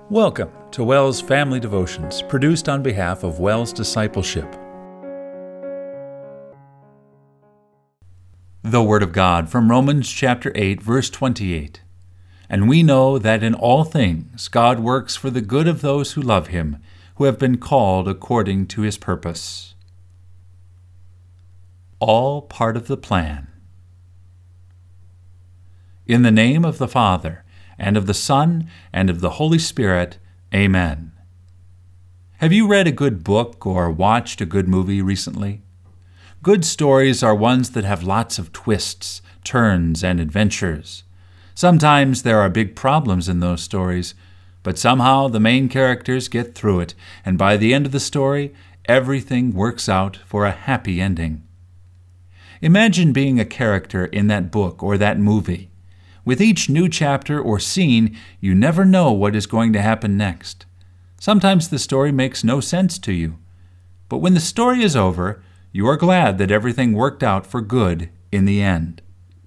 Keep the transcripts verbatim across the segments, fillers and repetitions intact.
Welcome to WELS Family Devotions, produced on behalf of WELS Discipleship. The Word of God from Romans chapter eight, verse twenty-eight. And we know that in all things God works for the good of those who love Him, who have been called according to His purpose. All part of the plan. In the name of the Father, and of the Son, and of the Holy Spirit, Amen. Have you read a good book or watched a good movie recently? Good stories are ones that have lots of twists, turns, and adventures. Sometimes there are big problems in those stories, but somehow the main characters get through it, and by the end of the story, everything works out for a happy ending. Imagine being a character in that book or that movie. With each new chapter or scene, you never know what is going to happen next. Sometimes the story makes no sense to you. But when the story is over, you are glad that everything worked out for good in the end.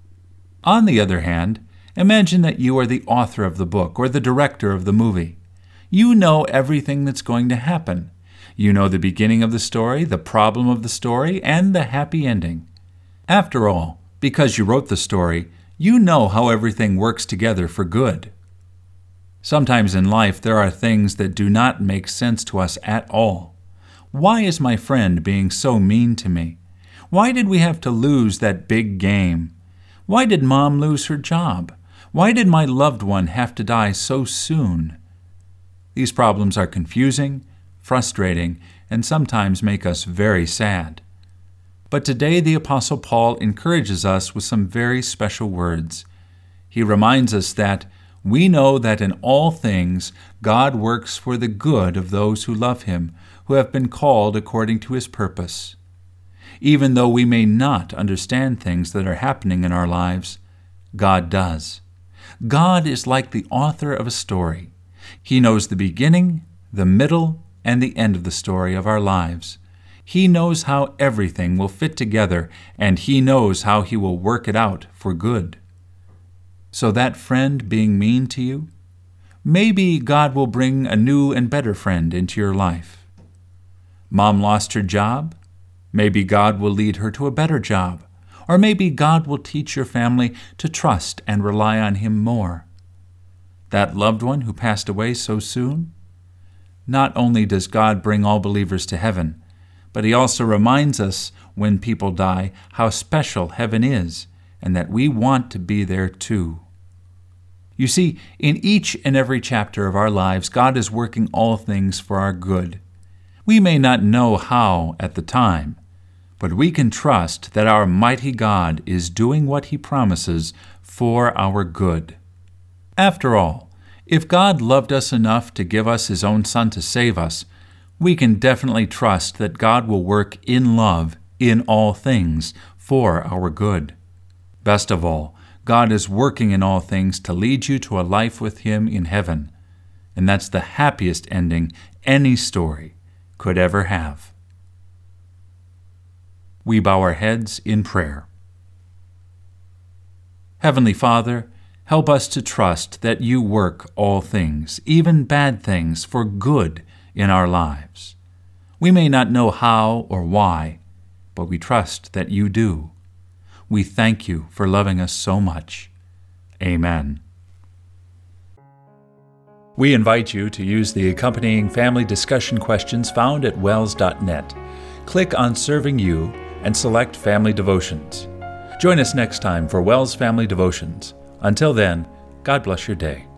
On the other hand, imagine that you are the author of the book or the director of the movie. You know everything that's going to happen. You know the beginning of the story, the problem of the story, and the happy ending. After all, because you wrote the story, you know how everything works together for good. Sometimes in life there are things that do not make sense to us at all. Why is my friend being so mean to me? Why did we have to lose that big game? Why did Mom lose her job? Why did my loved one have to die so soon? These problems are confusing, frustrating, and sometimes make us very sad. But today the Apostle Paul encourages us with some very special words. He reminds us that we know that in all things God works for the good of those who love Him, who have been called according to His purpose. Even though we may not understand things that are happening in our lives, God does. God is like the author of a story. He knows the beginning, the middle, and the end of the story of our lives. He knows how everything will fit together, and He knows how He will work it out for good. So that friend being mean to you, maybe God will bring a new and better friend into your life. Mom lost her job? Maybe God will lead her to a better job. Or maybe God will teach your family to trust and rely on Him more. That loved one who passed away so soon? Not only does God bring all believers to heaven, but He also reminds us when people die how special heaven is and that we want to be there too. You see, in each and every chapter of our lives, God is working all things for our good. We may not know how at the time, but we can trust that our mighty God is doing what He promises for our good. After all, if God loved us enough to give us His own Son to save us, we can definitely trust that God will work in love in all things for our good. Best of all, God is working in all things to lead you to a life with Him in heaven, and that's the happiest ending any story could ever have. We bow our heads in prayer. Heavenly Father, help us to trust that You work all things, even bad things, for good in our lives. We may not know how or why, but we trust that You do. We thank You for loving us so much. Amen. We invite you to use the accompanying family discussion questions found at wels dot net. Click on Serving You and select Family Devotions. Join us next time for WELS Family Devotions. Until then, God bless your day.